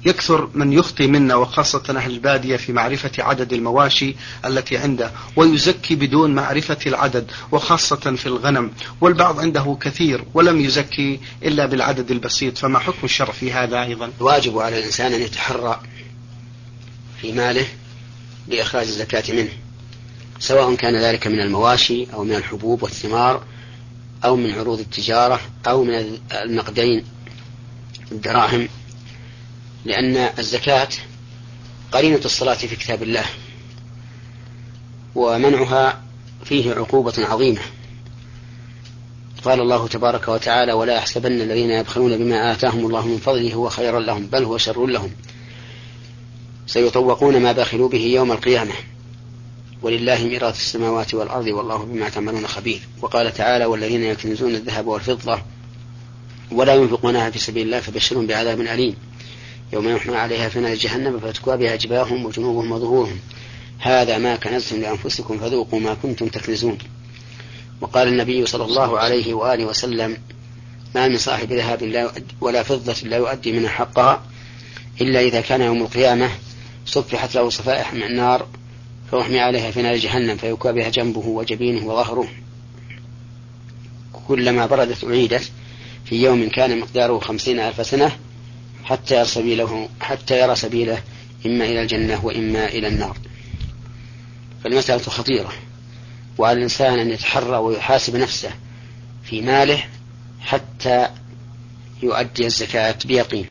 يكثر من يخطي منا وخاصة أهل البادية في معرفة عدد المواشي التي عنده، ويزكي بدون معرفة العدد وخاصة في الغنم، والبعض عنده كثير ولم يزكي إلا بالعدد البسيط، فما حكم الشرع في هذا أيضا؟ الواجب على الإنسان أن يتحرى في ماله لإخراج الزكاة منه، سواء كان ذلك من المواشي أو من الحبوب والثمار أو من عروض التجارة أو من النقدين الدراهم، لأن الزكاة قرينة الصلاة في كتاب الله، ومنعها فيه عقوبة عظيمة. قال الله تبارك وتعالى: ولا يحسبن الذين يبخلون بما آتاهم الله من فضله هو خيرا لهم بل هو شر لهم سيطوقون ما بخلوا به يوم القيامة ولله ميراث السماوات والأرض والله بما تعملون خبير. وقال تعالى: والذين يكنزون الذهب والفضة ولا ينفقونها في سبيل الله فبشرهم بعذاب أليم يوم يحمى عليها في نار جهنم فتكوى بها جباههم وجنوبهم وظهورهم هذا ما كنزتم لأنفسكم فذوقوا ما كنتم تكنزون. وقال النبي صلى الله عليه وآله وسلم: ما من صاحب ذهب ولا فضة لا يؤدي منها حقها إلا إذا كان يوم القيامة صفحت له صفائح من النار فيحمى عليها في نار جهنم فيكوى بها جنبه وجبينه وظهره كلما بردت أعيدت في يوم كان مقداره 50,000 سنة حتى يرى سبيله إما إلى الجنة وإما إلى النار. فالمسألة خطيرة، وعلى الإنسان أن يتحرى ويحاسب نفسه في ماله حتى يؤدي الزكاة بيقين.